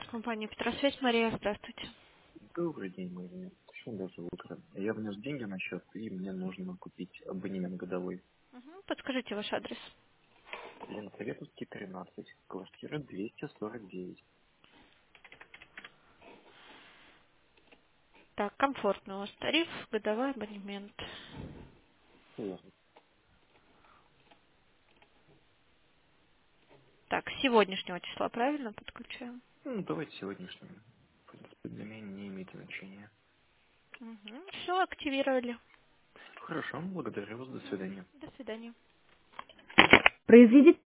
Компания Петросвязь, Мария, здравствуйте. Добрый день, Мария. Точнее, даже утро. Я внес деньги на счет, и мне нужно купить абонемент годовой. Подскажите ваш адрес. Ленсоветовский, 13, квартира 249. Так, комфортный у вас тариф, годовой абонемент. Верно. Так, с сегодняшнего числа правильно подключаем? Ну, давайте сегодняшним. В принципе, для меня не имеет значения. Все, активировали. Хорошо, благодарю вас, до свидания. До свидания. Произведите